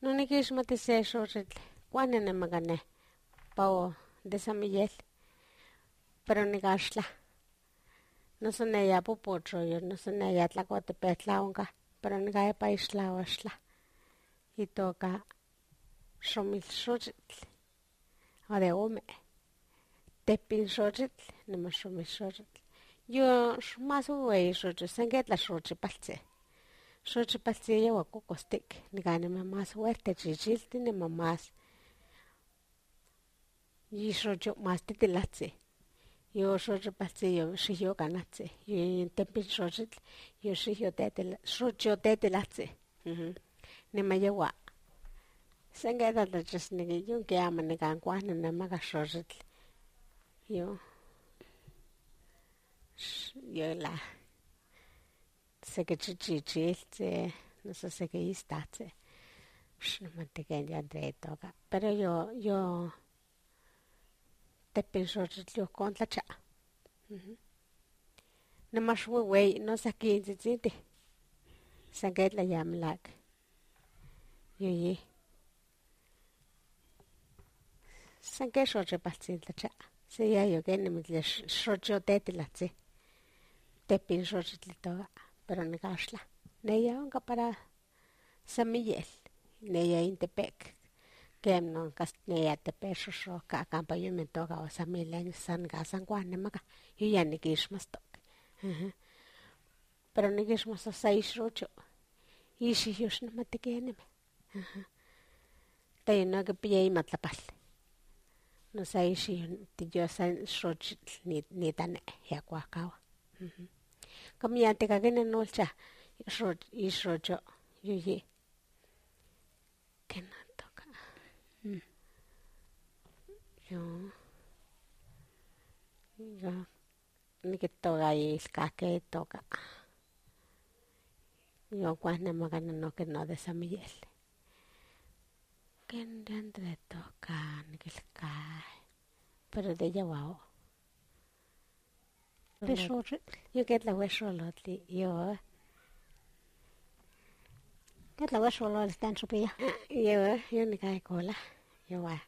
No ni kismati se shorrit. Kuane ne magane. Pao de San Miguel. Pero ni gashla. No son ella popocho yo, no son ella tlacote petlaonga. Pero ni gae paisla oshla. Y toca shomil shorrit. O de ome. Tepin shorrit. No más shomil shorrit. Yo más uwe shorrit. Sanget la shorrit palce. Shorrit palce yo a cocostic. Ni gane más huerte chichilti ni más. Y shorrit más titilatse. Yo shorrit palce yo shiyo ganatse. Yo tepin shorrit. Yo shiyo tetilatse. Ni me lleva. Sanget la just ni yo que ama ni gan guane ni maga shorrit. Yo la sé que chichichilce, no sé qué istace. No me entiendo de toga. Pero yo te pienso yo contra cha. No más güey, no sé qué dice. Sé la llama lag. Yo sé que yo te pasé la cha. Se ya yo que ni me le yo te la sé. Te pienso toga. Pero ni gasla. Neya onka para San Miguel. Neya Intepec. Kem non kas neya te peso so ka kampa yo me toga o San Miguel san ga san guane maga. Yo ya ni gismas tok. Pero ni gismas a 6 rocho. Y si yo no me te quene. Te no que pilla y matlapal. No sé si yo san rocho ni tan ya guacawa. Como ya te caguen no cha. Isrocho yuyi que no toca yo ni que toca y que toca yo cuando me ganan no que no de San Miguel que entre toca ni que cae pero de llevado yo que la hueso lo yo ¿Qué es la hueso lo están supía? Yo ni cae cola. Yo va.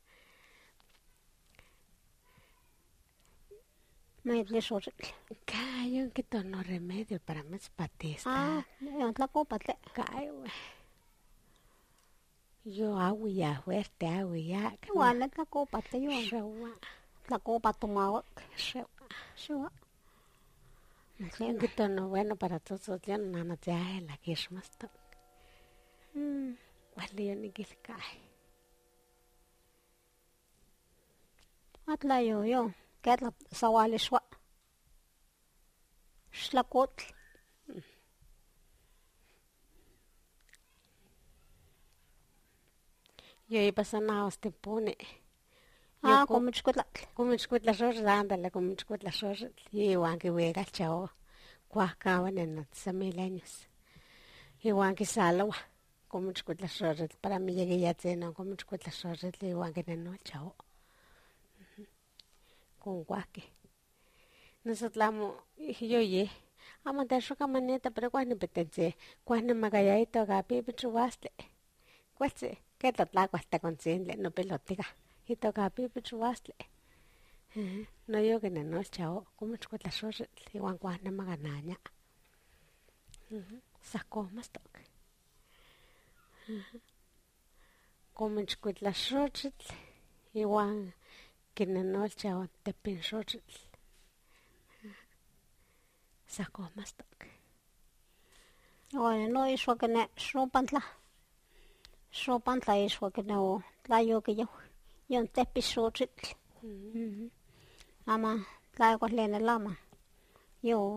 Me le sorry. Cayo que tono remedio para mis patista. Ah, yo la copa te. Cayo. Yo hago ya fuerte, hago ya. Igual la copa te yo. Shewa. La copa tomado. Shewa. Yo que tono bueno para todos. Yo no me te la que es más toque. Vale, yo ni que se cae. Atla yo. Que la sawali shwa. Shlakot. Yo iba a sanar este pone. Ah, como chukutla. Como chukutla shorra, ándale, como chukutla shorra. Yo igual que huega el chavo. Cuacaban en los 1000 años. Igual que salwa. Como chukutla shorra. Para mí llegué ya no como chukutla shorra. Igual que no el chavo. Con guaque. Nosotros yo amo de su camaneta, pero cuando petense, cuando me calla y toca pipi chubaste. Cueste, que la cuesta consciente, no pelotiga. Y toca pipi chubaste. No yo que no es chavo, como chucuela sorre, igual cuando me ganaña. Sacó más toque. Como chucuela sorre, igual que no es chavo, te pienso sacó más toque. Bueno, no es lo que ne shopantla. Shopantla es lo que no la yo que yo. Yo te piso ama la ko lena lama. Yo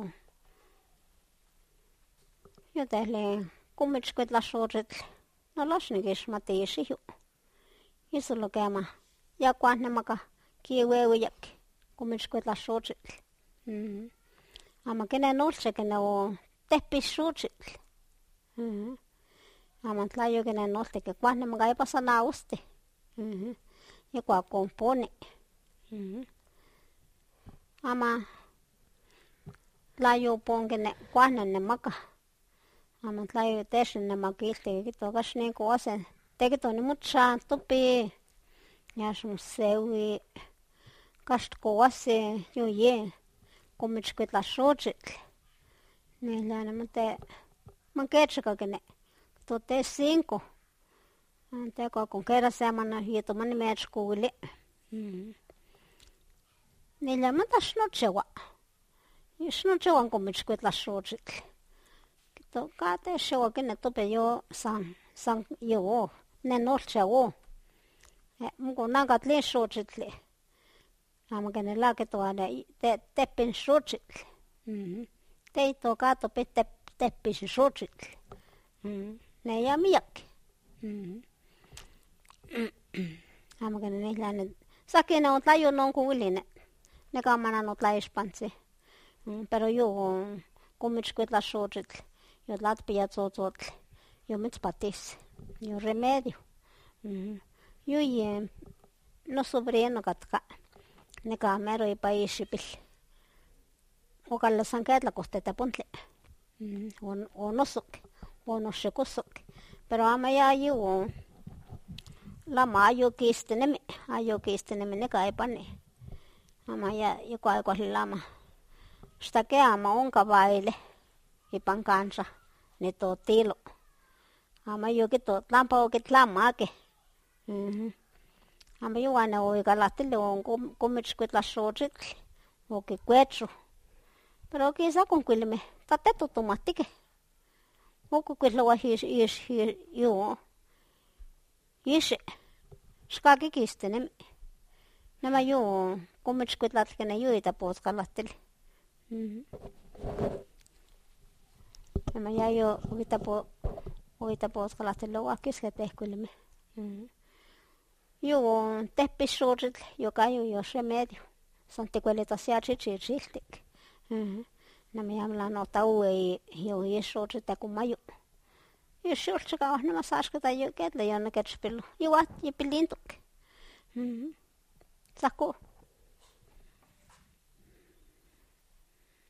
te le como chquet la shorret. No los ni que es mate ese yo. Eso lo que ama. Ya cuando maca que huevo ya como chquet la shorret. Ama que no se que no te piso ama tlayo que no te que cuando me cae pasa na usted. Y cua compone. Ama tlayo pon que ne cuando ne maca. Ama tlayo te ne maquiste que toca shne cosa Teki tuonne mut saan topi. Ja sun seui. Kast kovase joje. Kummitskut la sootsit. Niillä ne mutta man keetsakakene. Tote 5. Teko kun kerran semana hiitoman nimeetskuuli. Niillä mä taas snotsewa. Snotsewan kummitskut la sootsit. Kito kaate sewa kene tope jo san jo. Ne notsewo. Munko nangat liin sootsit. Amma kene lääketoane teppin sootsit. Teito kaato teppisi sootsit. Ne jää miakki. Amma kene niillä ne. Sakina on lajun on kuulinen. Ne kammana on laispansi. Pero joo kummitskut la sootsit. Jo latpia zoot. Jo mitspatis. Jo remedio. Jo jee. No sobrino katka. Ne kaamero ei paisipil. Okalla san käydä kohteita pontle. On osok. On osokosok. Pero ama jää juu. Lama ajo kiistenemi ne kaipani. Ama jää joku aikoihin lama. Sitä keama onka vaille. Ipan kanssa. Ne tuo tilo. Ama jokin tuo lampa okit lammaake. Ama juana oika lahtille on kummitskut la sootsit. Oki kuetsu. Pero oki sakon kylme. Tatte tutumattike. Oku kyllä hiis joo. Hiise. Skaki kistene. Nämä joo. Kummitskut latkene joita puotka lahtille. Nämä jää jo oita puotka lahtille oakiskä tehkylme. Joo, teppissuurit, joka ei ole se medio. Santti kun oli tosiaan siltik. Nämä jämlään ottaa uue suurit kun mä juu. Jos suurtsakaan on nämä saaskata jo ketle jonne ketspillu. Juat ja pilintuk. Sakko.